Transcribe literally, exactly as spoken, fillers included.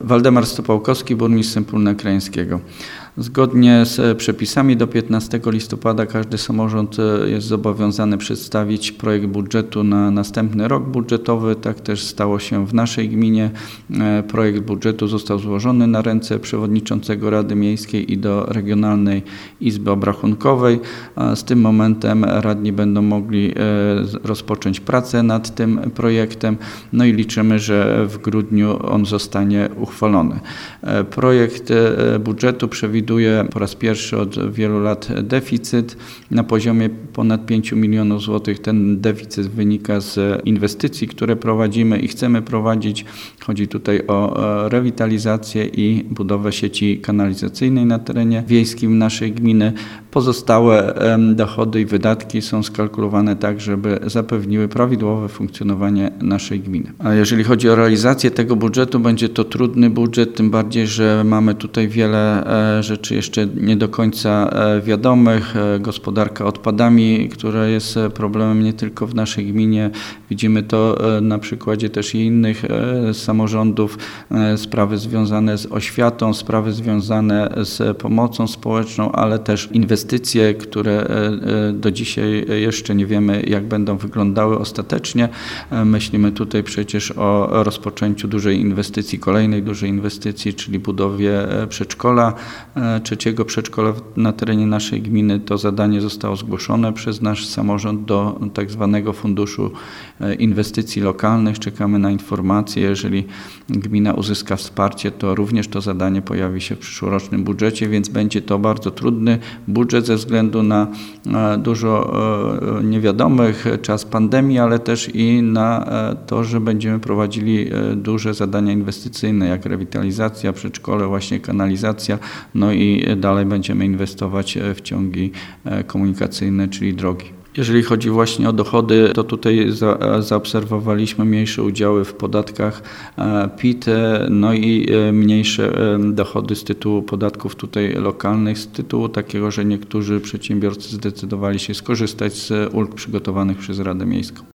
Waldemar Stopałkowski, burmistrz Sępólna Krajeńskiego. Zgodnie z przepisami do piętnastego listopada każdy samorząd jest zobowiązany przedstawić projekt budżetu na następny rok budżetowy. Tak też stało się w naszej gminie. Projekt budżetu został złożony na ręce przewodniczącego Rady Miejskiej i do Regionalnej Izby Obrachunkowej. Z tym momentem radni będą mogli rozpocząć pracę nad tym projektem. No i liczymy, że w grudniu on zostanie uchwalony. Projekt budżetu przewiduje po raz pierwszy od wielu lat deficyt na poziomie ponad pięć milionów złotych. Ten deficyt wynika z inwestycji, które prowadzimy i chcemy prowadzić. Chodzi tutaj o rewitalizację i budowę sieci kanalizacyjnej na terenie wiejskim naszej gminy. Pozostałe dochody i wydatki są skalkulowane tak, żeby zapewniły prawidłowe funkcjonowanie naszej gminy. A jeżeli chodzi o realizację tego budżetu, będzie to trudny budżet, tym bardziej, że mamy tutaj wiele rzeczy jeszcze nie do końca wiadomych. Gospodarka odpadami, która jest problemem nie tylko w naszej gminie. Widzimy to na przykładzie też i innych samorządów. Sprawy związane z oświatą, sprawy związane z pomocą społeczną, ale też inwestycje, które do dzisiaj jeszcze nie wiemy, jak będą wyglądały ostatecznie. Myślimy tutaj przecież o rozpoczęciu dużej inwestycji, kolejnej dużej inwestycji, czyli budowie przedszkola, trzeciego przedszkola na terenie naszej gminy. To zadanie zostało zgłoszone przez nasz samorząd do tak zwanego Funduszu Inwestycji Lokalnych. Czekamy na informacje. Jeżeli gmina uzyska wsparcie, to również to zadanie pojawi się w przyszłorocznym budżecie, więc będzie to bardzo trudny budżet ze względu na dużo niewiadomych, czas pandemii, ale też i na to, że będziemy prowadzili duże zadania inwestycyjne, jak rewitalizacja, przedszkole, właśnie kanalizacja, no i dalej będziemy inwestować w ciągi komunikacyjne, czyli drogi. Jeżeli chodzi właśnie o dochody, to tutaj za, zaobserwowaliśmy mniejsze udziały w podatkach P I T, no i mniejsze dochody z tytułu podatków tutaj lokalnych, z tytułu takiego, że niektórzy przedsiębiorcy zdecydowali się skorzystać z ulg przygotowanych przez Radę Miejską.